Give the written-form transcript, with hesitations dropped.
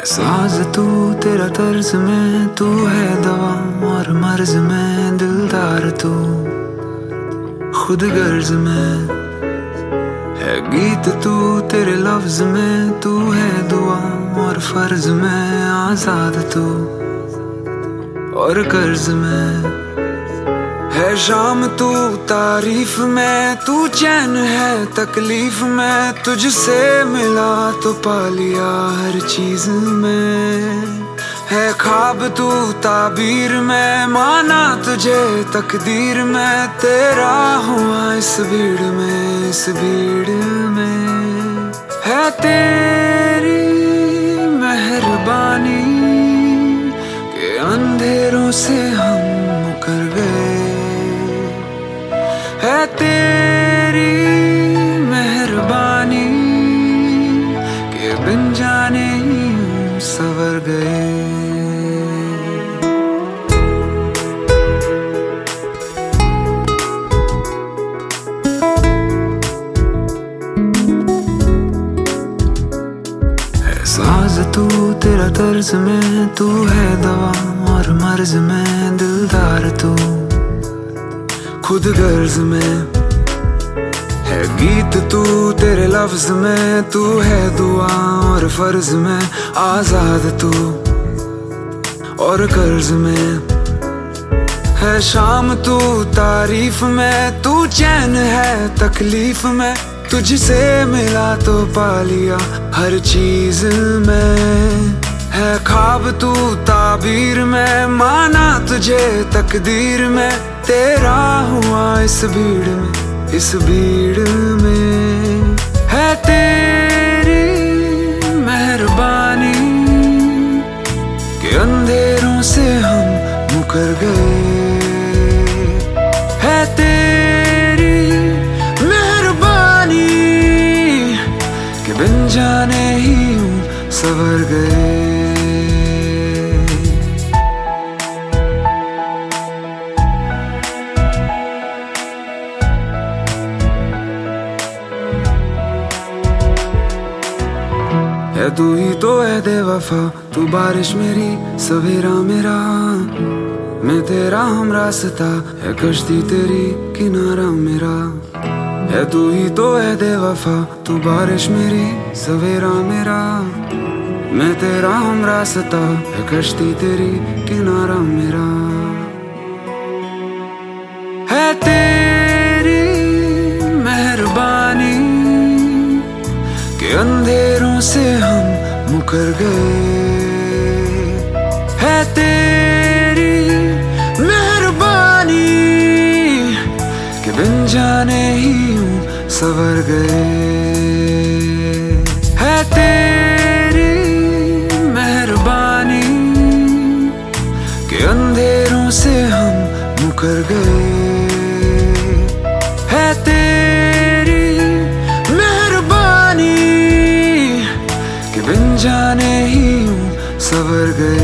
साज तू तेरा तर्ज में, तू है दवा और मर्ज में, दिलदार तू खुद गर्ज में है गीत तू तेरे लफ्ज में, तू है दुआ और फर्ज में, आजाद तू और कर्ज में है शाम तू तारीफ में, तू चैन है तकलीफ में, तुझसे मिला तो पा लिया हर चीज में, है ख्वाब तू ताबीर में, माना तुझे तकदीर में, तेरा हुआ इस भीड़ में, इस भीड़ में है तेरी मेहरबानी के अंधेरों से हम मुकर गए, है तेरी मेहरबानी के बिन जाने ही सवर गए। है साज तू तेरा तर्ज में, तू है दवा और मर्ज में, दिलदार तू खुद गर्ज में है गीत तू तेरे लफ्ज में, तू है दुआ और फर्ज में, आजाद तू और कर्ज में है शाम तू तारीफ में, तू चैन है तकलीफ में, तुझसे मिला तो पा लिया हर चीज में, है ख्वाब तू ताबीर में, माना तुझे तकदीर में, तेरा हुआ इस भीड़ में, इस भीड़ में है तेरी मेहरबानी के अंधेरों से हम मुकर गए, है तेरी मेहरबानी के बिन जाने ही सवर गए। है तू ही तो है बेवफा, तू बारिश मेरी सवेरा मेरा, मैं तेरा हम रास्ता है कश्ती तेरी किनारा मेरा, है तू ही तो है बेवफा, तू बारिश मेरी सवेरा मेरा, मैं तेरा हम रास्ता है कश्ती तेरी किनारा मेरा, है तेरी मेहरबानी के अंधेरों से हम मुकर गए, है तेरी मेहरबानी के बिन जाने ही सवर गए, है तेरी मेहरबानी के अंधेरों से हम मुकर गए, है तेरी बिन जाने ही सवर गए।